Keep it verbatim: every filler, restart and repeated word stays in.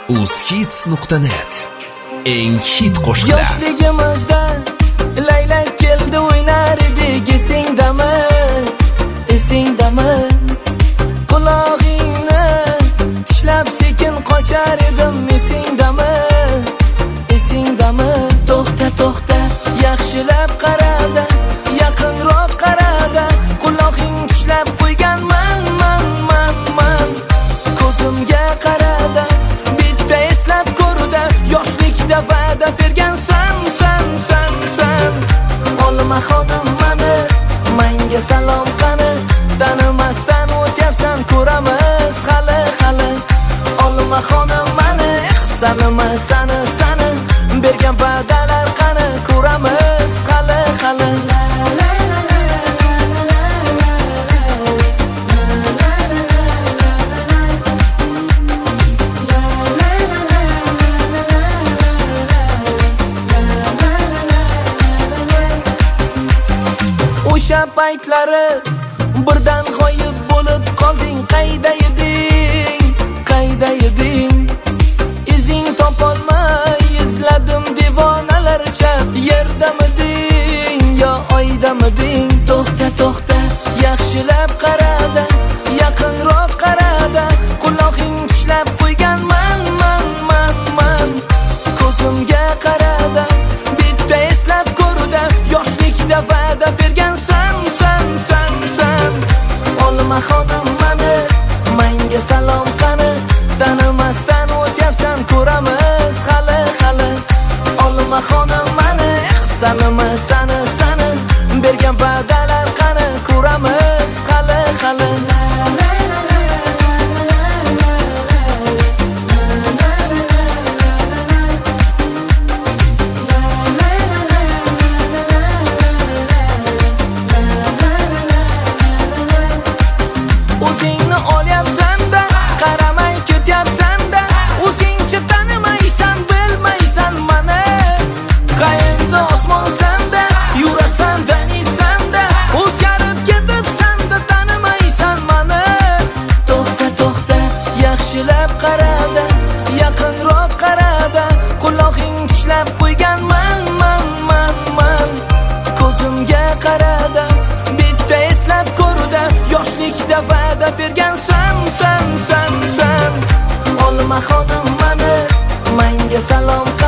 uzhits nuqta net eng hit qo'shiqlar. Yoshligimizda laylak keldi o'ynar edik, esingdami? Esingdami? Qulog'ingni tishlab sekin qochar edim, esingdami? Esingdami? To'xta to'xta, yaxshilab qarada, yaqinroq qarada, qulog'ing tishlab qo'yganman, man man man. Ko'zimga qarada, bitta eslab ko'rda, yoshlikda va'da bergansan, san san san. Olma xonim mani, menga salom qani, tanimasdan o'tyapsan, ko'ramiz hali hali. Olma xonim mani, ihsanimi sani sani, bergan va'dalar qani, ko'ramiz hali hali. O'sha paytlari birdan g'oyib bo'lib qolding, qayda eding, qayda eding? Izing topolmay izladim devonalarcha, yerdamiding yo oydamiding? To'xta to'xta, yaxshilab qarada, yaqinroq qarada, qulog'ing tishlab qo'yganman, man man man. Ko'zimga qarada, bitta eslab ko'rda, yoshlikda va'da bergansan, san san san. Olma xonim mani, menga salom qani, tanimasdan o'tyapsan, ko'ramiz hali hali. Olma xonim mani, ihsanimi sani sani, bergan va'dalar qani, ko'ramiz hali hali. O'zingni olyapsan-da, qaramay ketyapsan-da, o'zingchi tanimaysan, bilmaysan mani. Qayerda osmonsan-da, yurasan daniysan-da, o'zgarib ketibsan-da, tanimaysan mani. To'xta to'xta, yaxshilab qarada, yaqinroq qarada, qulog'ing tishlab qo'yganman, man man man. Ko'zimga qarada, bitta eslab ko'rda, yoshlikda va'da bergansan, san san san. Olma xonim mani, menga salom